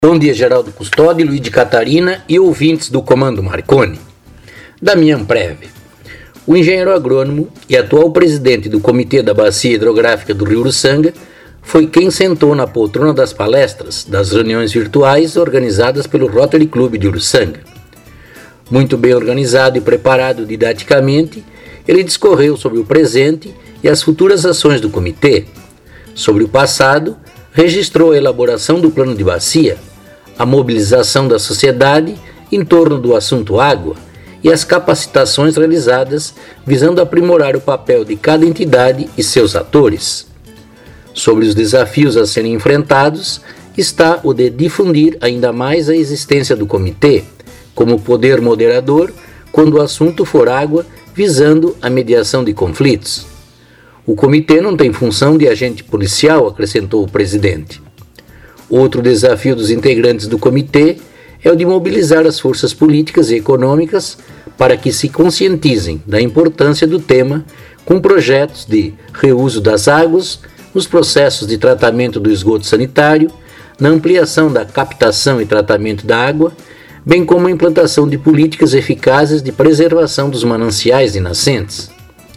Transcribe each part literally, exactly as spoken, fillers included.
Bom dia, Geraldo Custódio, Luiz de Catarina e ouvintes do Comando Marconi. Damian Preve, o engenheiro agrônomo e atual presidente do Comitê da Bacia Hidrográfica do Rio Uruçanga, foi quem sentou na poltrona das palestras das reuniões virtuais organizadas pelo Rotary Club de Uruçanga. Muito bem organizado e preparado didaticamente, ele discorreu sobre o presente e as futuras ações do comitê. Sobre o passado, registrou a elaboração do plano de bacia, a mobilização da sociedade em torno do assunto água e as capacitações realizadas visando aprimorar o papel de cada entidade e seus atores. Sobre os desafios a serem enfrentados está o de difundir ainda mais a existência do comitê como poder moderador quando o assunto for água, visando a mediação de conflitos. O comitê não tem função de agente policial, acrescentou o presidente. Outro desafio dos integrantes do comitê é o de mobilizar as forças políticas e econômicas para que se conscientizem da importância do tema com projetos de reuso das águas, nos processos de tratamento do esgoto sanitário, na ampliação da captação e tratamento da água, bem como a implantação de políticas eficazes de preservação dos mananciais e nascentes.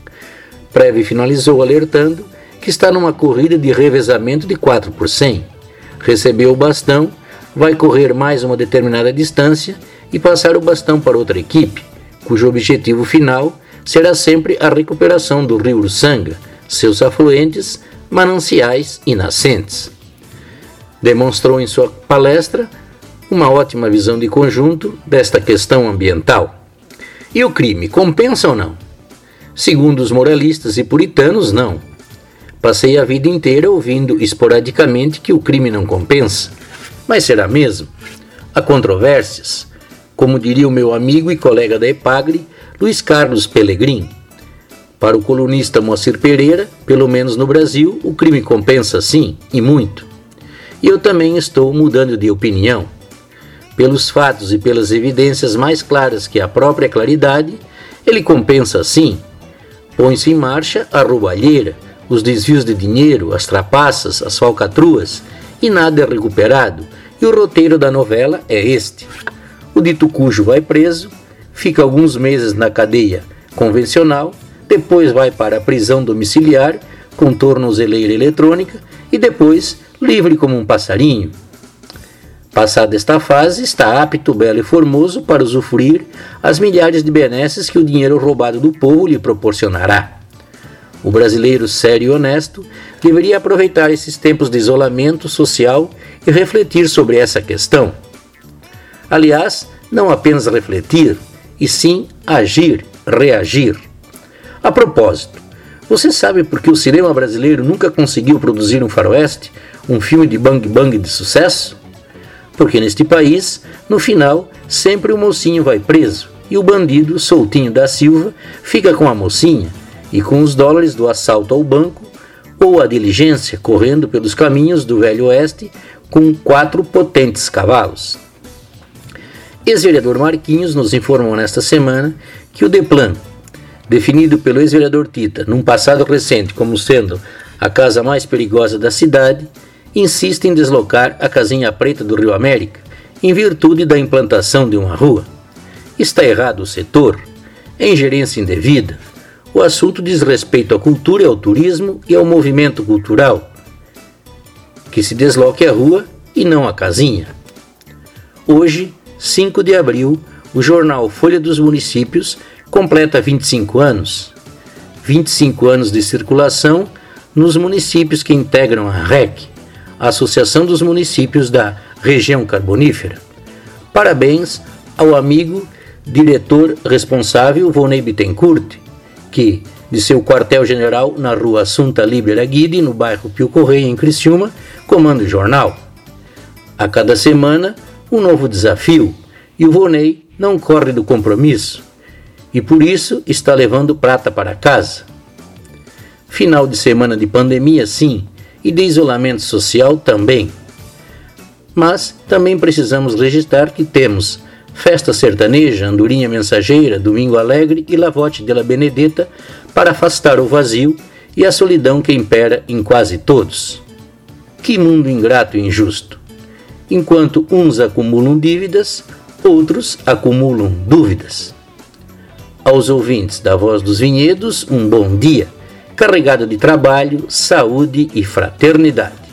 Preve finalizou alertando que está numa corrida de revezamento de quatro por cem. Recebeu o bastão, vai correr mais uma determinada distância e passar o bastão para outra equipe, cujo objetivo final será sempre a recuperação do rio Uruçanga, seus afluentes, mananciais e nascentes. Demonstrou em sua palestra uma ótima visão de conjunto desta questão ambiental. E o crime, compensa ou não? Segundo os moralistas e puritanos, não. Passei a vida inteira ouvindo esporadicamente que o crime não compensa. Mas será mesmo? Há controvérsias, como diria o meu amigo e colega da EPAGRE, Luiz Carlos Pellegrin. Para o colunista Moacir Pereira, pelo menos no Brasil, o crime compensa sim, e muito. E eu também estou mudando de opinião. Pelos fatos e pelas evidências mais claras que a própria claridade, ele compensa sim. Põe-se em marcha a roubalheira, os desvios de dinheiro, as trapaças, as falcatruas, e nada é recuperado, e o roteiro da novela é este. O dito cujo vai preso, fica alguns meses na cadeia convencional, depois vai para a prisão domiciliar, com tornozeleira eletrônica, e depois livre como um passarinho. Passada esta fase, está apto, belo e formoso para usufruir as milhares de benesses que o dinheiro roubado do povo lhe proporcionará. O brasileiro sério e honesto deveria aproveitar esses tempos de isolamento social e refletir sobre essa questão. Aliás, não apenas refletir, e sim agir, reagir. A propósito, você sabe por que o cinema brasileiro nunca conseguiu produzir um faroeste, um filme de bang-bang de sucesso? Porque neste país, no final, sempre o mocinho vai preso e o bandido, soltinho da Silva, fica com a mocinha e com os dólares do assalto ao banco ou a diligência correndo pelos caminhos do Velho Oeste com quatro potentes cavalos. Ex-vereador Marquinhos nos informou nesta semana que o DEPLAN, definido pelo ex-vereador Tita num passado recente como sendo a casa mais perigosa da cidade, insiste em deslocar a Casinha Preta do Rio América em virtude da implantação de uma rua. Está errado o setor? É ingerência indevida? O assunto diz respeito à cultura e ao turismo e ao movimento cultural. Que se desloque a rua e não a casinha. Hoje, cinco de abril, o jornal Folha dos Municípios completa vinte e cinco anos. vinte e cinco anos de circulação nos municípios que integram a R E C, a Associação dos Municípios da Região Carbonífera. Parabéns ao amigo diretor responsável Volney Bittencourt, que, de seu quartel-general na rua Assunta Líbera Guide, no bairro Pio Correia, em Criciúma, comanda o jornal. A cada semana, um novo desafio, e o Volney não corre do compromisso, e por isso está levando prata para casa. Final de semana de pandemia, sim, e de isolamento social também. Mas também precisamos registrar que temos Festa Sertaneja, Andorinha Mensageira, Domingo Alegre e Lavote de la Benedetta para afastar o vazio e a solidão que impera em quase todos. Que mundo ingrato e injusto! Enquanto uns acumulam dívidas, outros acumulam dúvidas. Aos ouvintes da Voz dos Vinhedos, um bom dia, carregado de trabalho, saúde e fraternidade.